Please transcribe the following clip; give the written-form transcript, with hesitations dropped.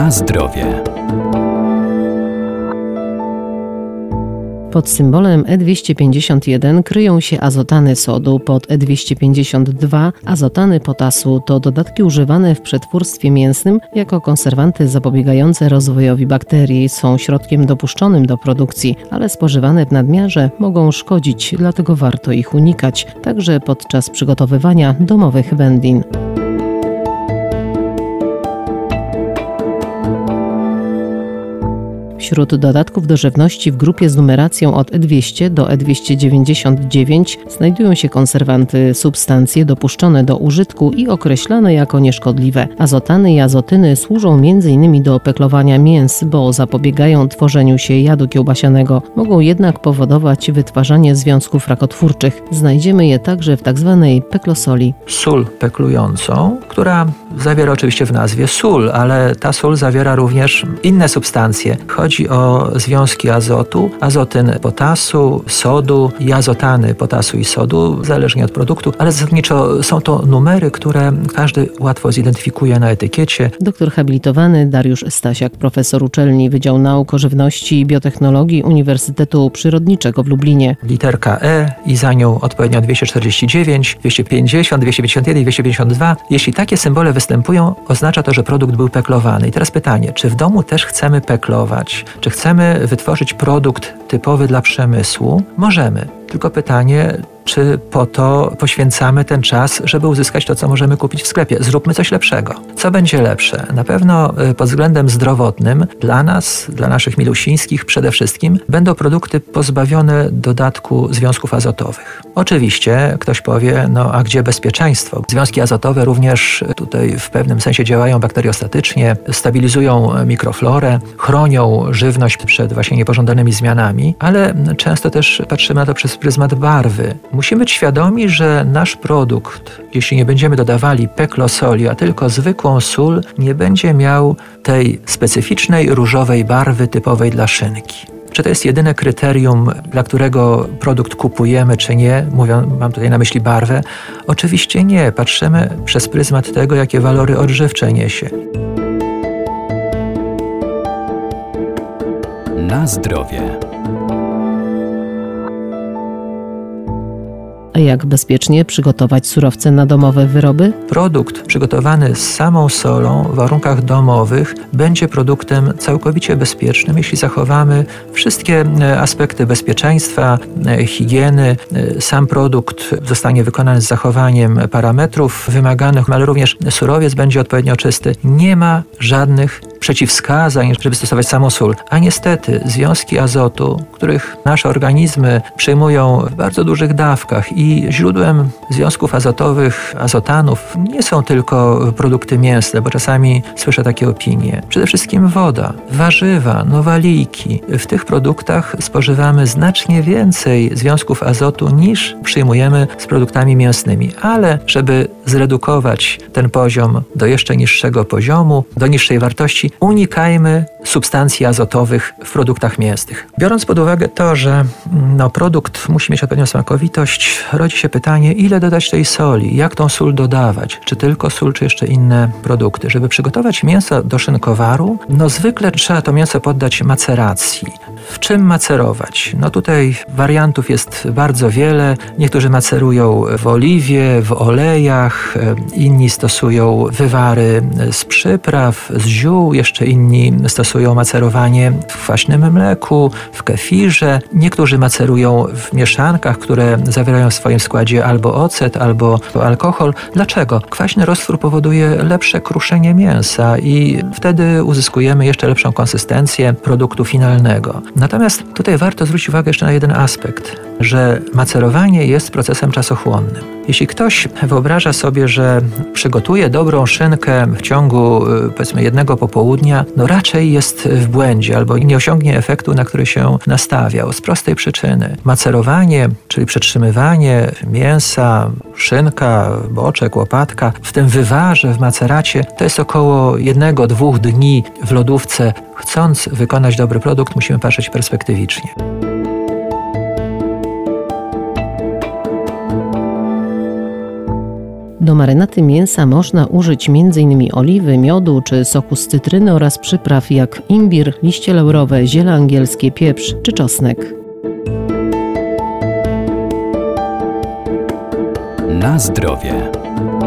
Na zdrowie. Pod symbolem E251 kryją się azotany sodu, pod E252 azotany potasu. To dodatki używane w przetwórstwie mięsnym jako konserwanty zapobiegające rozwojowi bakterii. Są środkiem dopuszczonym do produkcji, ale spożywane w nadmiarze mogą szkodzić, dlatego warto ich unikać, także podczas przygotowywania domowych wędlin. Wśród dodatków do żywności w grupie z numeracją od E200 do E299 znajdują się konserwanty, substancje dopuszczone do użytku i określane jako nieszkodliwe. Azotany i azotyny służą m.in. do peklowania mięs, bo zapobiegają tworzeniu się jadu kiełbasianego. Mogą jednak powodować wytwarzanie związków rakotwórczych. Znajdziemy je także w tzw. peklosoli. Sól peklującą, która zawiera oczywiście w nazwie sól, ale ta sól zawiera również inne substancje. Chodzi o związki azotu, azotyn potasu, sodu i azotany potasu i sodu, zależnie od produktu, ale zasadniczo są to numery, które każdy łatwo zidentyfikuje na etykiecie. Doktor habilitowany Dariusz Stasiak, profesor uczelni Wydział Nauk o Żywności i Biotechnologii Uniwersytetu Przyrodniczego w Lublinie. Literka E i za nią odpowiednio 249, 250, 251 i 252. Jeśli takie symbole występują, oznacza to, że produkt był peklowany. I teraz pytanie, czy w domu też chcemy peklować? Czy chcemy wytworzyć produkt typowy dla przemysłu? Możemy. Tylko pytanie, czy po to poświęcamy ten czas, żeby uzyskać to, co możemy kupić w sklepie? Zróbmy coś lepszego. Co będzie lepsze? Na pewno pod względem zdrowotnym dla nas, dla naszych milusińskich przede wszystkim, będą produkty pozbawione dodatku związków azotowych. Oczywiście ktoś powie, a gdzie bezpieczeństwo? Związki azotowe również tutaj w pewnym sensie działają bakteriostatycznie, stabilizują mikroflorę, chronią żywność przed właśnie niepożądanymi zmianami, ale często też patrzymy na to przez pryzmat barwy. Musimy być świadomi, że nasz produkt, jeśli nie będziemy dodawali peklosoli, a tylko zwykłą sól, nie będzie miał tej specyficznej różowej barwy typowej dla szynki. Czy to jest jedyne kryterium, dla którego produkt kupujemy, czy nie? Mam tutaj na myśli barwę. Oczywiście nie. Patrzymy przez pryzmat tego, jakie walory odżywcze niesie. Na zdrowie. A jak bezpiecznie przygotować surowce na domowe wyroby? Produkt przygotowany z samą solą w warunkach domowych będzie produktem całkowicie bezpiecznym, jeśli zachowamy wszystkie aspekty bezpieczeństwa, higieny. Sam produkt zostanie wykonany z zachowaniem parametrów wymaganych, ale również surowiec będzie odpowiednio czysty. Nie ma żadnych przeciwwskazań, żeby stosować samą sól. A niestety związki azotu, których nasze organizmy przyjmują w bardzo dużych dawkach i źródłem związków azotowych, azotanów nie są tylko produkty mięsne, bo czasami słyszę takie opinie. Przede wszystkim woda, warzywa, nowaliki. W tych produktach spożywamy znacznie więcej związków azotu niż przyjmujemy z produktami mięsnymi. Ale żeby zredukować ten poziom do jeszcze niższego poziomu, do niższej wartości, unikajmy substancji azotowych w produktach mięsnych. Biorąc pod uwagę to, że produkt musi mieć odpowiednią smakowitość, rodzi się pytanie, ile dodać tej soli, jak tą sól dodawać, czy tylko sól, czy jeszcze inne produkty. Żeby przygotować mięso do szynkowaru, zwykle trzeba to mięso poddać maceracji. W czym macerować? Tutaj wariantów jest bardzo wiele. Niektórzy macerują w oliwie, w olejach, inni stosują wywary z przypraw, z ziół, jeszcze inni stosują macerowanie w kwaśnym mleku, w kefirze. Niektórzy macerują w mieszankach, które zawierają w swoim składzie albo ocet, albo alkohol. Dlaczego? Kwaśny roztwór powoduje lepsze kruszenie mięsa i wtedy uzyskujemy jeszcze lepszą konsystencję produktu finalnego. Natomiast tutaj warto zwrócić uwagę jeszcze na jeden aspekt, że macerowanie jest procesem czasochłonnym. Jeśli ktoś wyobraża sobie, że przygotuje dobrą szynkę w ciągu powiedzmy jednego popołudnia, raczej jest w błędzie albo nie osiągnie efektu, na który się nastawiał z prostej przyczyny. Macerowanie, czyli przetrzymywanie mięsa, szynka, boczek, łopatka w tym wywarze, w maceracie, to jest około 1-2 dni w lodówce. Chcąc wykonać dobry produkt, musimy patrzeć perspektywicznie. Do marynaty mięsa można użyć m.in. oliwy, miodu czy soku z cytryny oraz przypraw jak imbir, liście laurowe, ziele angielskie, pieprz czy czosnek. Na zdrowie.